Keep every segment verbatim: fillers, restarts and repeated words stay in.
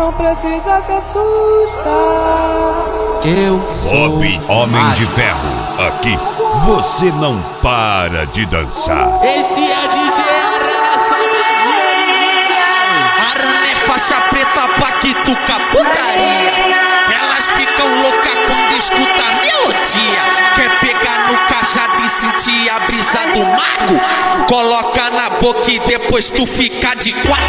não precisa se assustar. Eu sou Bob, Homem de Ferro. Aqui você não para de dançar. Esse é D J Arana, só magia original. Arana é faixa preta, paquituca, putaria. Elas ficam loucas quando escuta a melodia. Quer pegar no cajado e sentir a brisa do mago? Coloca na boca e depois tu fica de quatro.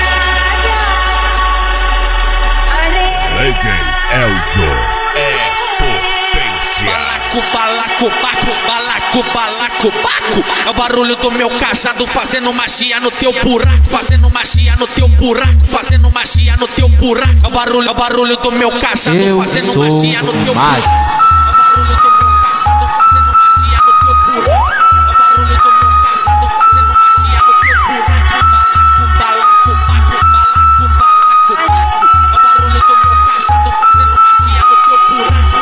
D J Elzo é potência. Balaco, balaco, baco, balaco, balaco, baco. É o barulho do meu cajado fazendo magia no teu buraco. Fazendo magia no teu buraco. Fazendo magia no teu buraco. É o barulho, é o barulho do meu cajado Eu fazendo sou magia no teu mágico. buraco. É o barulho do meu cajado fazendo magia no teu buraco. É o barulho do meu cajado fazendo magia no teu buraco. Balaco, balaco, baco, balaco, balaco, baco. É o barulho do meu cajado fazendo magia no teu buraco.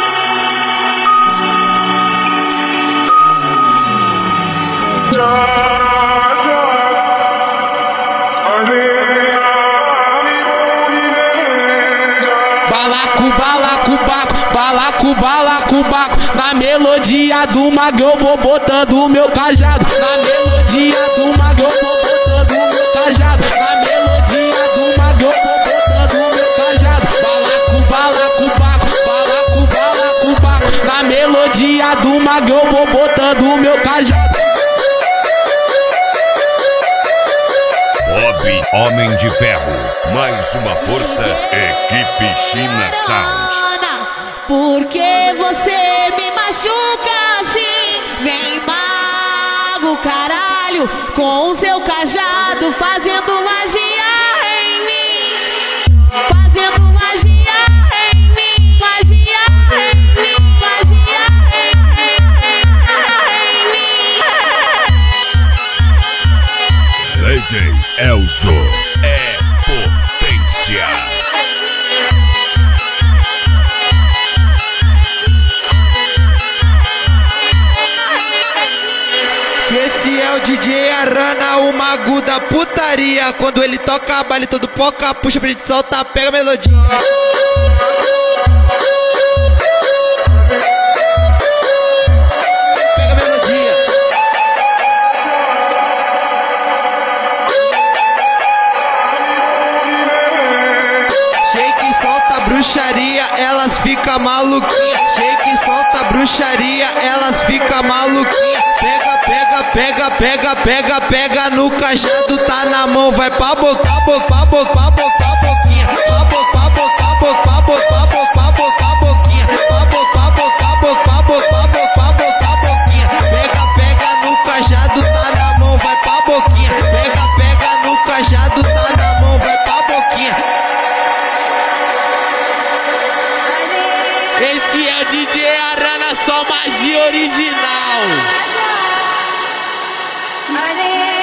Balaco, balaco, baco, balaco, balaco, baco. Na melodia do mago eu vou botando o meu cajado. Na melodia do mago eu vou botando o meu cajado. Na melodia do mago eu vou botando o meu cajado. Balaco, balaco, baco, balaco, balaco, baco. Na melodia do mago eu vou botando o meu cajado. Bob, Homem de Ferro. Mais uma força, equipe China Sound. Por que você me machuca assim? Vem mago, caralho, com o seu cajado fazendo magia em mim. Fazendo magia em mim. Magia em mim. Magia em mim. D J Elzo é potência. Esse é o D J Arana, o mago da putaria. Quando ele toca a baile todo poca, puxa pra gente soltar, pega a melodia. Pega a melodia. Shake, solta a bruxaria, elas ficam maluquinhas. Shake, solta a bruxaria, elas ficam maluquinhas. Pega, pega, pega, pega, pega, pega no cajado, tá na mão, vai pra boca, pra boca, pra boca, pra boca, pra boquinha, pra boca, pra boca, pra boca, pra boca, pra boca, pra boca, pra boquinha, pra boca, pra boca, pra boca, pra boca, pra boca, pra boca, pra boquinha. Pega, pega no cajado, tá na mão, vai pra boquinha. Pega, pega no cajado, tá na mão, vai pra boquinha. Esse é o D J Arana, só magia original. Maria.